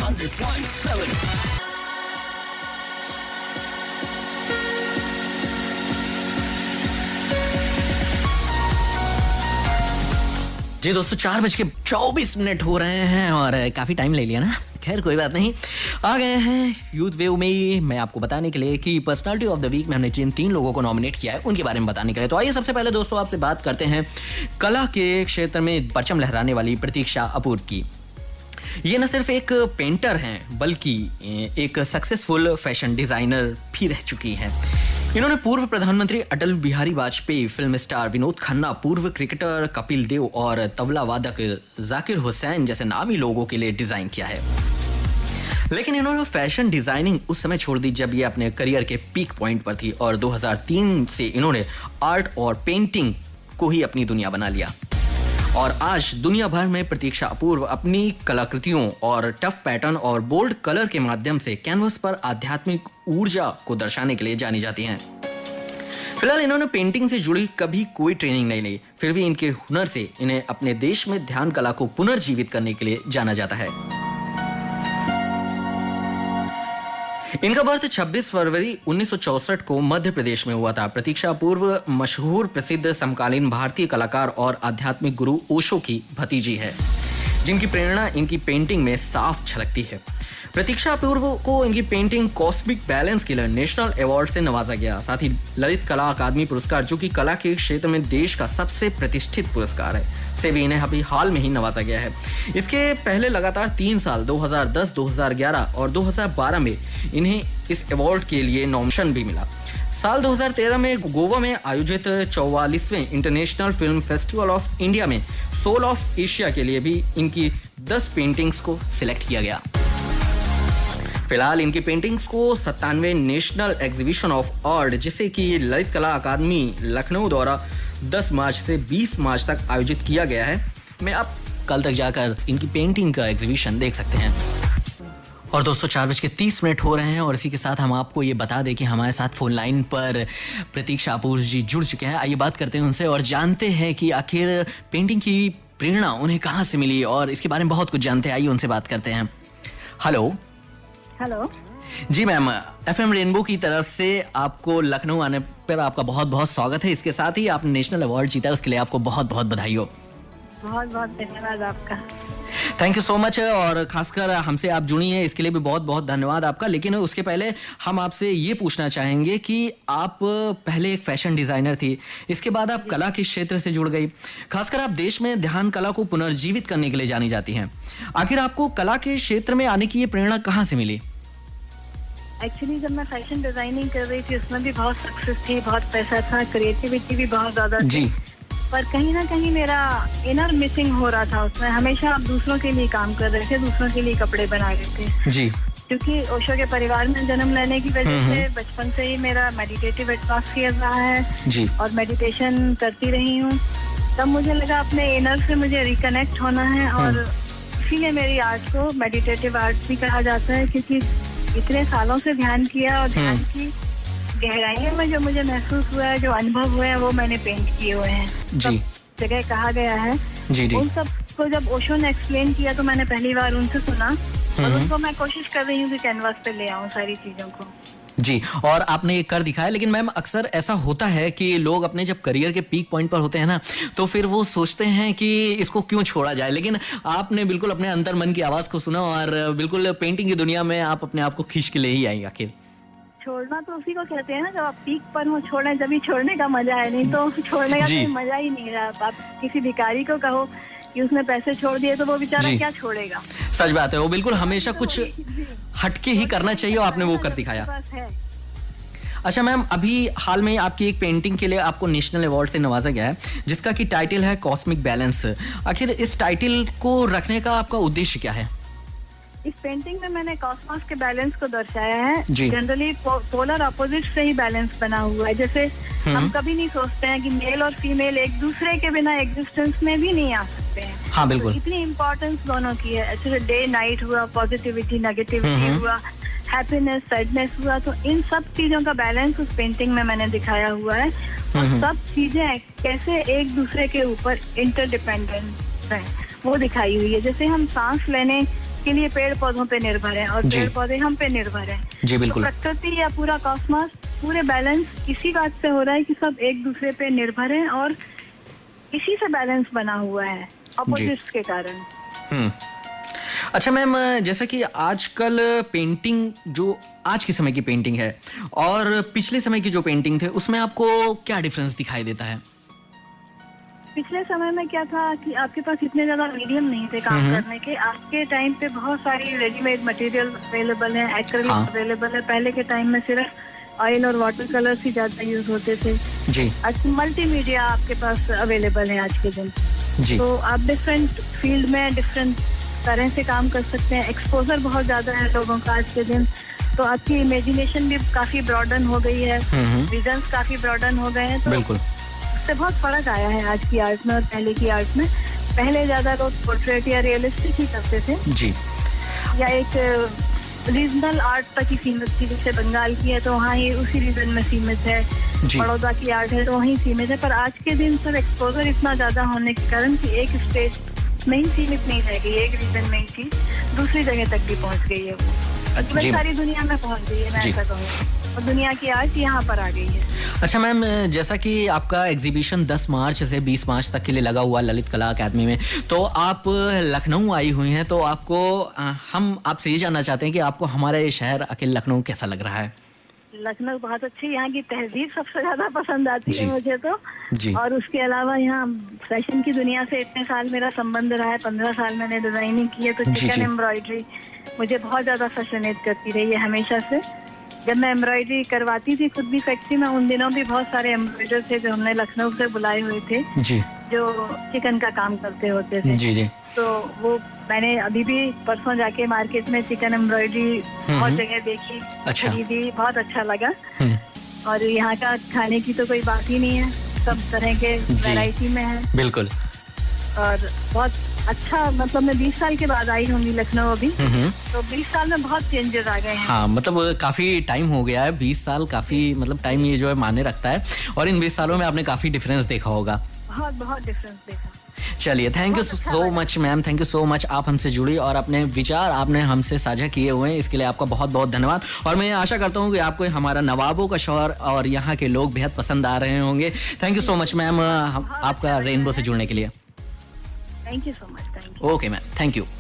100.7। जी दोस्तों, 4:24 हो रहे हैं और काफी टाइम ले लिया ना। खैर कोई बात नहीं, आ गए हैं यूथ वेव में मैं आपको बताने के लिए कि पर्सनालिटी ऑफ द वीक में हमने जिन 3 लोगों को नॉमिनेट किया है उनके बारे में बताने के लिए। तो आइए सबसे पहले दोस्तों आपसे बात करते हैं कला के क्षेत्र में परचम लहराने वाली प्रतीक्षा अपूर्व की। ये न सिर्फ एक पेंटर हैं बल्कि एक सक्सेसफुल फैशन डिजाइनर भी रह चुकी हैं। इन्होंने पूर्व प्रधानमंत्री अटल बिहारी वाजपेयी, फिल्म स्टार विनोद खन्ना, पूर्व क्रिकेटर कपिल देव और तबला वादक जाकिर हुसैन जैसे नामी लोगों के लिए डिजाइन किया है। लेकिन इन्होंने फैशन डिजाइनिंग उस समय छोड़ दी जब ये अपने करियर के पीक पॉइंट पर थी और 2003 से इन्होंने आर्ट और पेंटिंग को ही अपनी दुनिया बना लिया। और आज दुनिया भर में प्रतीक्षा अपूर्व अपनी कलाकृतियों और टफ पैटर्न और बोल्ड कलर के माध्यम से कैनवस पर आध्यात्मिक ऊर्जा को दर्शाने के लिए जानी जाती हैं। फिलहाल इन्होंने पेंटिंग से जुड़ी कभी कोई ट्रेनिंग नहीं ली, फिर भी इनके हुनर से इन्हें अपने देश में ध्यान कला को पुनर्जीवित करने के लिए जाना जाता है। इनका बर्थ 26 फरवरी 1964 को मध्य प्रदेश में हुआ था। प्रतीक्षा अपूर्व मशहूर प्रसिद्ध समकालीन भारतीय कलाकार और आध्यात्मिक गुरु ओशो की भतीजी है, जिनकी प्रेरणा इनकी पेंटिंग में साफ झलकती है। प्रतीक्षा अपूर्व को इनकी पेंटिंग कॉस्मिक बैलेंस के लिए नेशनल अवार्ड से नवाजा गया। साथ ही ललित कला अकादमी पुरस्कार, जो कि कला के क्षेत्र में देश का सबसे प्रतिष्ठित पुरस्कार है, से भी इन्हें अभी हाल में ही नवाजा गया है। इसके पहले लगातार 3 साल 2010, 2011 और 2012 में इन्हें इस अवार्ड के लिए नॉमिनेशन भी मिला। साल 2013 में गोवा में आयोजित 44वें international film festival of India में सोल ऑफ एशिया के लिए भी इनकी 10 पेंटिंग्स को सिलेक्ट किया गया। फिलहाल इनकी पेंटिंग्स को 97वें नेशनल एग्जीबिशन ऑफ आर्ट, जिसे कि ललित कला अकादमी लखनऊ द्वारा 10 मार्च से 20 मार्च तक आयोजित किया गया है, में आप कल तक जाकर इनकी पेंटिंग का एग्जीबिशन देख सकते हैं। और दोस्तों 4:30 हो रहे हैं और इसी के साथ हम आपको ये बता दें कि हमारे साथ फोन लाइन पर प्रतीक्षा अपूर्व जी जुड़ चुके हैं। आइए बात करते हैं उनसे और जानते हैं कि आखिर पेंटिंग की प्रेरणा उन्हें कहाँ से मिली और इसके बारे में बहुत कुछ जानते हैं। आइए उनसे बात करते हैं। हेलो जी मैम, FM रेनबो की तरफ से आपको लखनऊ आने पर आपका बहुत बहुत स्वागत है। इसके साथ ही आपने नेशनल अवार्ड जीता है, उसके लिए आपको बहुत बहुत बधाई हो। बहुत बहुत धन्यवाद आपका। Thank you so much. और खासकर हमसे आप जुड़ी हैं इसके लिए भी बहुत बहुत धन्यवाद आपका। लेकिन उसके पहले हम आपसे ये पूछना चाहेंगे कि आप पहले एक फैशन डिजाइनर थी, इसके बाद आप कला के क्षेत्र से जुड़ गई। खासकर आप देश में ध्यान कला को पुनर्जीवित करने के लिए जानी जाती हैं। आखिर आपको कला के क्षेत्र में आने की ये प्रेरणा कहाँ से मिली? एक्चुअली जब मैं फैशन डिजाइनिंग कर रही थी उसमें भी बहुत सक्सेस थी, बहुत पैसा था, क्रिएटिविटी भी बहुत ज्यादा थी। पर कहीं ना कहीं मेरा इनर मिसिंग हो रहा था उसमें। हमेशा आप दूसरों के लिए काम कर रहे थे, दूसरों के लिए कपड़े बना रहे थे जी। क्योंकि ओशो के परिवार में जन्म लेने की वजह से बचपन से ही मेरा मेडिटेटिव एटमॉस्फियर रहा है जी। और मेडिटेशन करती रही हूँ। तब मुझे लगा अपने इनर से मुझे रिकनेक्ट होना है और इसीलिए मेरी आर्ट को मेडिटेटिव आर्ट भी कहा जाता है, क्योंकि इतने सालों से ध्यान किया और ध्यान की गहराइयों में जो मुझे महसूस हुआ है, जो अनुभव हुए हैं, वो मैंने पेंट किए हुए हैं। जी। जगह कहा गया है जी जी। उन सब को जब ओशो ने एक्सप्लेन किया तो मैंने पहली बार उनसे सुना और उनको मैं कोशिश कर रही हूँ कि कैनवास पे ले आऊँ सारी चीजों को। जी, और आपने ये कर दिखाया। लेकिन मैम अक्सर ऐसा होता है कि लोग अपने जब करियर के पीक पॉइंट पर होते हैं ना, तो फिर वो सोचते हैं कि इसको क्यों छोड़ा जाए। लेकिन आपने बिल्कुल अपने अंतर मन की आवाज को सुना और बिल्कुल पेंटिंग की दुनिया में आप अपने आप को खींच के ले ही आई। आखिर छोड़ना तो उसी को कहते हैं ना, जब आप पीक पर हो छोड़े जब ही छोड़ने का मजा है, नहीं तो छोड़ने का कोई मजा ही नहीं रहा। आप किसी भिखारी को कहो कि उसने पैसे छोड़ दिए तो वो बेचारा क्या छोड़ेगा। सच बात है, वो बिल्कुल हमेशा कुछ हटके ही करना चाहिए और आपने वो कर दिखाया। अच्छा मैम, अभी हाल में आपकी एक पेंटिंग के लिए आपको नेशनल अवार्ड से नवाजा गया है, जिसका की टाइटल है कॉस्मिक बैलेंस। आखिर इस टाइटल को रखने का आपका उद्देश्य क्या है? इस पेंटिंग में मैंने कॉस्मोस के बैलेंस को दर्शाया है। जनरली पोलर अपोजिट से ही बैलेंस बना हुआ है। जैसे हम कभी नहीं सोचते हैं कि मेल और फीमेल एक दूसरे के बिना एग्जिस्टेंस में भी नहीं आ सकते हैं। हाँ बिल्कुल। तो इतनी इम्पोर्टेंस दोनों की है। ऐसे डे नाइट हुआ, पॉजिटिविटी नेगेटिविटी हुआ, हैप्पीनेस सैडनेस हुआ, तो इन सब चीजों का बैलेंस उस पेंटिंग में मैंने दिखाया हुआ है। और सब चीजें कैसे एक दूसरे के ऊपर इंटरडिपेंडेंट है वो दिखाई हुई है। जैसे हम सांस लेने उसके लिए पेड़ पौधों पे निर्भर है और जी। पेड़ पौधे हम पे निर्भर है। जी बिल्कुल। तो प्रकृति या पूरा कॉस्मोस पूरे बैलेंस इसी बात से हो रहा है कि सब एक दूसरे पे निर्भर है और इसी से बैलेंस बना हुआ है ऑपोजिट्स के कारण। अच्छा मैम, जैसा कि आजकल पेंटिंग जो आज के समय की पेंटिंग है और पिछले समय की जो पेंटिंग थे उसमें आपको क्या डिफरेंस दिखाई देता है? पिछले समय में क्या था कि आपके पास इतने ज्यादा मीडियम नहीं थे काम करने के। आज के टाइम पे बहुत सारी रेडीमेड मटेरियल अवेलेबल है, एक्रिलिक अवेलेबल है। पहले के टाइम में सिर्फ ऑयल और वाटर कलर्स ही ज्यादा यूज होते थे। जी। आज मल्टीमीडिया आपके पास अवेलेबल है आज के दिन। जी। तो आप डिफरेंट फील्ड में डिफरेंट तरह से काम कर सकते हैं। एक्सपोजर बहुत ज्यादा है लोगों का आज के दिन, तो आपकी इमेजिनेशन भी काफी ब्रॉडन हो गई है, विजन्स काफी ब्रॉडन हो गए हैं। तो बिल्कुल उससे बहुत फर्क आया है आज की आर्ट में और पहले की आर्ट में। पहले ज्यादा लोग पोर्ट्रेट या रियलिस्टिक ही करते थे जी, या एक रीजनल आर्ट तक ही सीमित थी। जैसे बंगाल की है तो वहाँ ये उसी रीजन में सीमित है, बड़ौदा की आर्ट है तो वहीं सीमित है। पर आज के दिन सर एक्सपोजर इतना ज्यादा होने के कारण कि एक स्टेज में ही सीमित नहीं रह गई, एक रीजन में ही थी, दूसरी जगह तक भी पहुँच गई है वो। सारी दुनिया में पहुँच गई है, मैं ऐसा कहूँगी। और दुनिया की आर्ट यहाँ पर आ गई है। अच्छा मैम, जैसा कि आपका एग्जीबिशन 10 मार्च से 20 मार्च तक के लिए लगा हुआ ललित कला अकादमी में, तो आप लखनऊ आई हुई हैं, तो आपको हम आपसे ये जानना चाहते हैं कि आपको हमारा ये शहर अकेले लखनऊ कैसा लग रहा है? लखनऊ बहुत अच्छी, यहाँ की तहजीब सबसे ज्यादा पसंद आती है मुझे तो जी। और उसके अलावा यहाँ फैशन की दुनिया से इतने साल मेरा संबंध रहा है, 15 साल मैंने डिजाइनिंग की है, तो चिकन एम्ब्रॉयडरी मुझे बहुत ज्यादा फैसिनेट करती रही है हमेशा से। जब मैं एम्ब्रॉयडरी करवाती थी खुद भी फैक्ट्री में, उन दिनों भी बहुत सारे एम्ब्रॉयडर थे जो हमने लखनऊ से बुलाए हुए थे जी, जो चिकन का काम करते होते थे। जी जी। तो वो मैंने अभी भी परसों जाके मार्केट में चिकन एम्ब्रॉयडरी बहुत जगह देखी, खरीदी, बहुत अच्छा लगा। और यहाँ का खाने की तो कोई बात ही नहीं है, सब तरह के वैरायटी में है। बिल्कुल। और बहुत अच्छा, मतलब मैं 20 साल के बाद आई हूँ लखनऊ अभी, तो 20 साल में बहुत चेंजेस आ गए हैं। हाँ, मतलब काफी टाइम हो गया है, 20 साल काफी मतलब टाइम ये जो है मायने रखता है, और इन 20 सालों में आपने काफी डिफरेंस देखा होगा। बहुत डिफरेंस देखा। चलिए, thank you so much ma'am, thank you so much. आप हमसे जुड़ी और अपने विचार आपने हमसे साझा किए हुए हैं, इसके लिए आपका बहुत बहुत धन्यवाद। और मैं आशा करता हूँ कि आपको हमारा नवाबों का शहर और यहाँ के लोग बेहद पसंद आ रहे होंगे। Thank you so much ma'am, आपका रेनबो से जुड़ने के लिए। Thank you so much. Thank you. Okay ma'am, thank you.